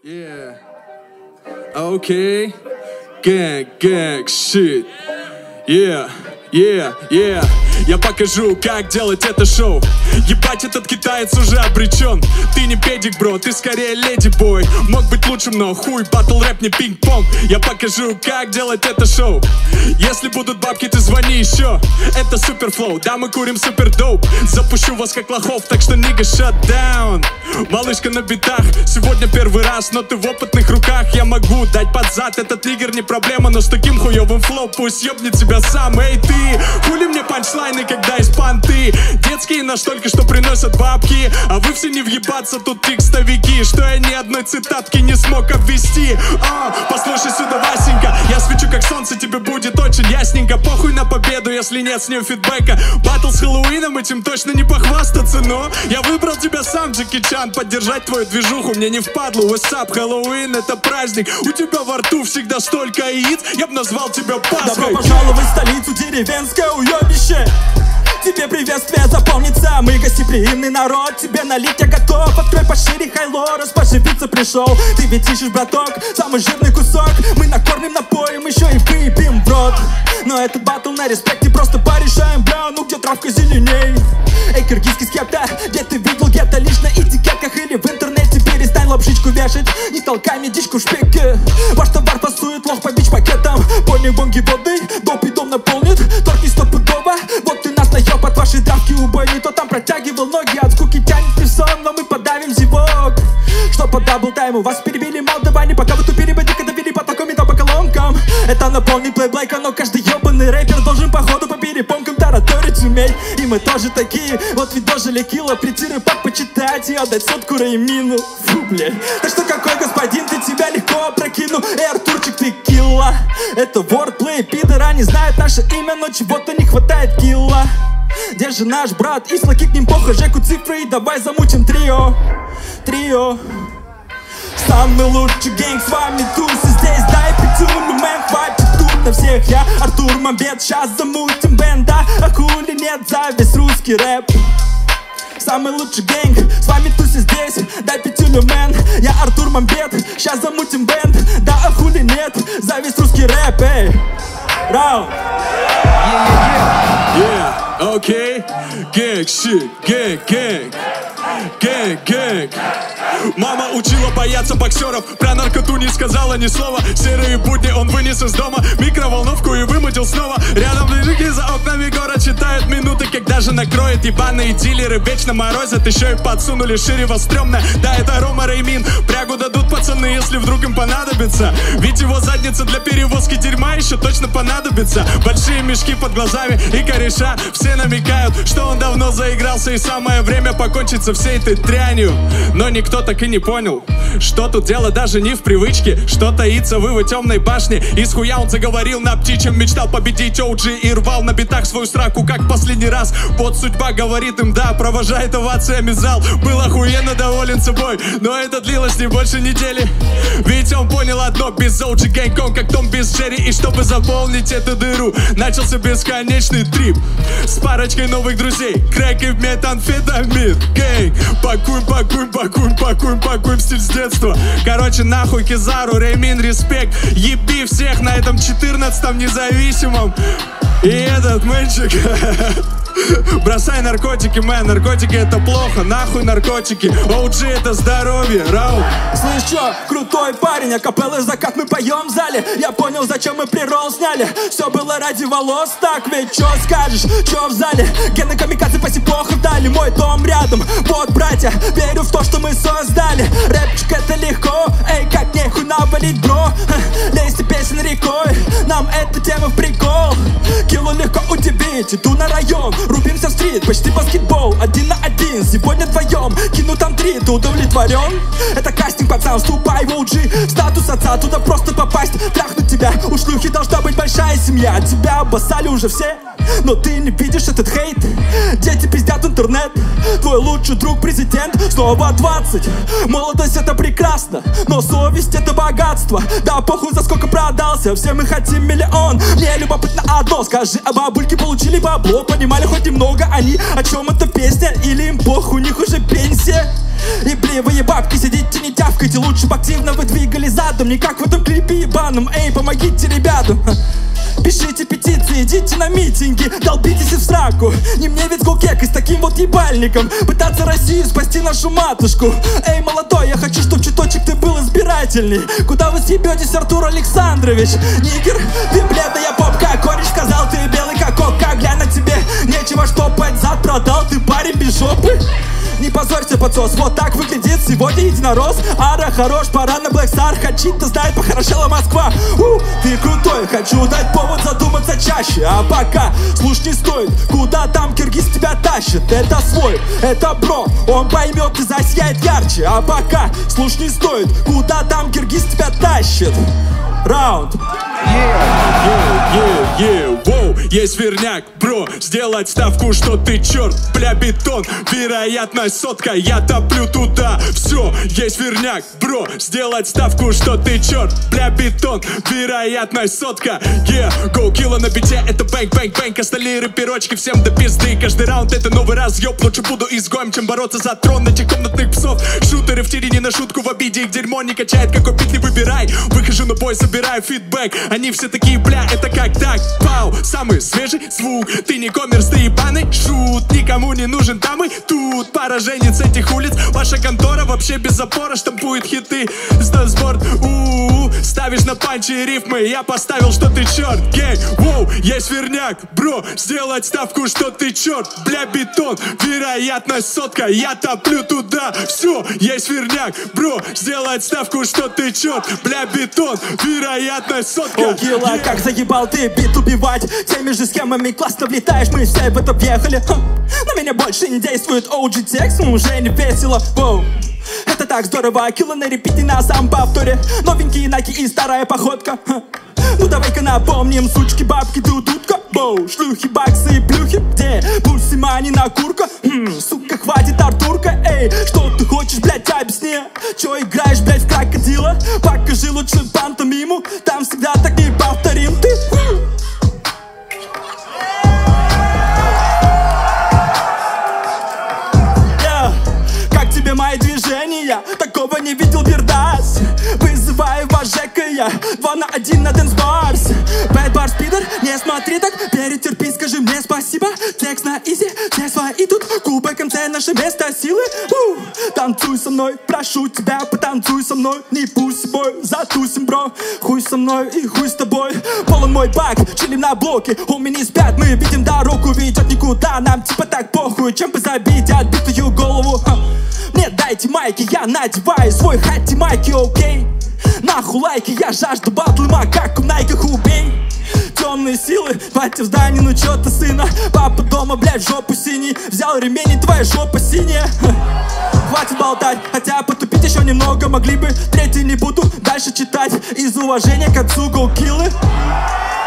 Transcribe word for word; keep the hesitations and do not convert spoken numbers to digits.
Yeah. Okay. Gang, gang, shit. Yeah, yeah, yeah. Я покажу, как делать это шоу. Ебать, этот китаец уже обречен. Ты не педик, бро, ты скорее леди-бой. Мог быть лучшим, но хуй, батл рэп не пинг-понг. Я покажу, как делать это шоу. Если будут бабки, ты звони еще. Это супер флоу, да, мы курим супер доуп. Запущу вас как лохов, так что нига shut down. Малышка на битах, сегодня первый раз, но ты в опытных руках. Я могу дать под зад, этот нигер не проблема. Но с таким хуёвым флоу пусть ёбнет тебя сам. Эй ты, хули мне панчлайны, когда есть понты. Детские настолько, что приносят бабки. А вы все не въебаться, тут текстовики. Что я ни одной цитатки не смог обвести. А, послушай сюда, Васенька, я свечу как солнце, тебе будет очень ясненько. Похуй на победу, если нет с нее фидбэка. Батл с Хэллоуином, этим точно не похвастаться. Но я выбрал тебя сам, Джеки Чан. Поддержать твою движуху мне не впадлу. What's up, Хэллоуин, это праздник. У тебя во рту всегда столько яиц. Я б назвал тебя Пасхой. Добро пожаловать в столицу, деревенское уебище. Тебе приветствие запомнится. Мы гостеприимный народ, тебе налить я готов. Открой пошире хайло, раз поживиться пришел. Ты ведь ищешь, браток, самый жирный кусок. Мы накормим, напоим, еще и выпьем в рот. Но этот батл на респекте, просто порешаем, бля. Ну где травка зеленей? Эй, киргизский скепта, где ты видел где-то лишь на этикетках или в интернете? Перестань лапшичку вешать, не толкай медичку в шпике. Ваш товар пасует, лох по бич-пакетам. Понял, бонги воды, доп и дом наполнит. Торги стопудово, вот ты нас наеб от вашей травки убой. Не то там протягивал ноги, от скуки тянет певцом. Но мы подавим зевок. Что по дабл-тайму, вас перебили молдаване. Пока вы тупили, бы дико давили по такому то по колонкам. Это наполнит плейблейка, но каждый ебаный рэпер должен походу по перепонкам тараторить уметь. И мы тоже такие, вот ведь дожили кило. Прийти рыбак почитать и отдать сотку Реймину. Фу, блядь. Так что какой господин, ты тебя легко опрокину. Эй, Артурчик, ты килла. Это вордплей, пидора не знают наше имя, но чего-то не хватает килла. Где же наш брат? И слоки к ним похожи, Жеку цифры, и давай замутим трио. Трио. Самый лучший гэнг, с вами тусы здесь. Дай пятюню, мэн, хватит тут на всех. Я Артур Мамбет, сейчас замутим бенда. А хули нет за весь русский рэп. Самый лучший гэнг, с вами туси здесь. Дай пятюню, мэн, я Артур Мамбет. Сейчас замутим бенд, да а хули нет за весь русский рэп, эй. Раунд. Yeah, okay. Gang, shit, gang, gang. Gang, gang. Мама учила бояться боксеров, про наркоту не сказала ни слова. Серые будни он вынес из дома, микроволновку и вымутил снова. Рядом мужики за окнами город считают минуты, когда же накроет. Ебаные дилеры вечно морозят, еще и подсунули шире во стрёмно. Да, это Рома Реймин, прягу дадут пацаны, если вдруг им понадобится. Ведь его задница для перевозки дерьма еще точно понадобится. Большие мешки под глазами и кореша, все намекают, что он давно заигрался. И самое время покончить со всей этой дрянью. Но никто так и не понял, что тут дело даже не в привычке. Что таится в его темной башне. Из хуя он заговорил на птичьем, мечтал победить Оуджи и рвал на битах свою сраку, как последний раз. Вот судьба говорит им да, провожает овациями зал. Был охуенно доволен собой, но это длилось не больше недели. Ведь он понял одно: без Оуджи гэнг он как Том без Джерри. И чтобы заполнить эту дыру, начался бесконечный трип с парочкой новых друзей, крэк и метамфетамин. Гэнг, пакуем, пакуем, пакуем, пакуем, пакуем стиль с детства. Короче, нахуй Кизару, Реймин, респект. Еби всех на этом четырнадцатом независимом. И этот мальчик бросай наркотики, мэн, наркотики это плохо, нахуй наркотики. Оуджи это здоровье, раунд. Слышь, чё, крутой парень, а капеллы закат мы поем в зале. Я понял, зачем мы прирол сняли. Все было ради волос, так ведь чё скажешь, чё в зале? Гены камикадзе по сипохам дали, мой дом рядом. Вот, братья, верю в то, что мы создали. Рэпчик это легко, эй, как нехуй навалить, бро. Лезьте песен рекой, нам эта тема в прикол. Киллу легко удивить, иду на район, рубимся в стрит, почти баскетбол. Один на один, сегодня вдвоем, кину там три, ты удовлетворен? Это кастинг, пацан, вступай в Оуджи. Статус отца, туда просто попасть, трахнуть тебя. У шлюхи должна быть большая семья. Тебя обоссали уже все, но ты не видишь этот хейт. Дети пиздят интернет, твой лучший друг президент. Снова двадцать, молодость это прекрасно, но совесть это богатство. Да похуй за сколько продался, все мы хотим миллион. Мне любопытно одно, скажи, а бабульки получили бабло? Понимали хоть немного они, о чем эта песня? Или им похуй, у них уже пенсия? И блевые бабки, сидите не тявкайте, лучше бы активно вы двигали задом, не как в этом клипе ебаном. Эй, помогите ребятам. Пишите петиции, идите на митинги, долбитесь в сраку. Не мне ведь гулкекой с таким вот ебальником пытаться Россию спасти, нашу матушку. Эй, молодой, я хочу, чтоб чуточек ты был избирательней. Куда вы съебетесь, Артур Александрович? Нигер, ты бледная попка, кореш сказал, ты белый как кока. Глянь на тебе, нечего штопать, зад продал, ты парень без жопы. Не позорься, подсос, вот так выглядит сегодня единорос. Ара хорош, пора на Black Star, Хачита знает, похорошела Москва. У, ты крутой, хочу дать повод задуматься чаще. А пока, слушай, не стоит, куда там киргиз тебя тащит. Это свой, это бро, он поймет и засияет ярче. А пока, слушай, не стоит, куда там киргиз тебя тащит. Раунд. Yeah, yeah, yeah, воу, есть верняк, бро, сделать ставку, что ты черт, бля, бетон, вероятность сотка, я топлю туда, все, есть верняк, бро, сделать ставку, что ты черт, бля, бетон, вероятность сотка, yeah, go, килла на бите, это бэнк, бэнк, бэнк, остальные рэперочки всем до пизды, каждый раунд это новый разъеб, лучше буду изгоем, чем бороться за трон этих комнатных псов, шутеры в тире не на шутку, в обиде их дерьмо не качает, какой бит не выбирай, выхожу на бой, собираю фидбэк, они все такие, бля, это как так, пау, самый свежий звук, ты не коммерс, ты ебаный шут, никому не нужен там и тут, пораженец этих улиц, ваша контора вообще без запора штампует хиты, сборд, у-у-у, ставишь на панчи рифмы, я поставил, что ты черт, гей, воу, есть верняк, бро, сделать ставку, что ты черт, бля, бетон, вероятность сотка, я топлю туда, все, есть верняк, бро, сделать ставку, что ты черт, бля, бетон, вероятность сотка. О, килла, yeah. Как заебал ты бит убивать, теми же схемами классно влетаешь, мы все в это въехали. Ха. На меня больше не действует о джи текст, но уже не весело. Воу. Это так здорово, килла на репите на самом повторе, новенькие наки и старая походка. Ха. Ну давай-ка напомним, сучки, бабки, дудутка, боу, шлюхи, баксы и плюхи, где пульсы, мани, на курка, хм, сука, хватит Артурка, эй, что ты хочешь, блядь, объясни, чё играешь, блядь, в крокодила, покажи лучше пантомиму, там всегда так не повторим ты. Yeah. Как тебе мои движения, такого не видел Бердас, вызываю Важека я, два на один на дэнс-барс. Bad bar спидер, не смотри так, перетерпи, скажи мне спасибо. Текст на изи, все свои тут, кубок эм цэ наше место силы. У, танцуй со мной, прошу тебя, потанцуй со мной. Не пусть бой, затусим, бро, хуй со мной и хуй с тобой. Полон мой бак, чилим на блоке, у меня спят, мы видим дорогу, ведет никуда, нам типа так похуй, чем бы забить отбитую голову. Ха. Мне дайте майки, я надеваю свой хати майки, окей. Нахуй лайки, я жажду батлы, макаку в найках убей. Темные силы, батя в здании, ну чё ты, сына? Папа дома, блядь, в жопу синий, взял ремень и твоя жопа синяя. Хватит болтать, хотя потупить еще немного могли бы. Третий не буду дальше читать, из уважения к отцу go kill it.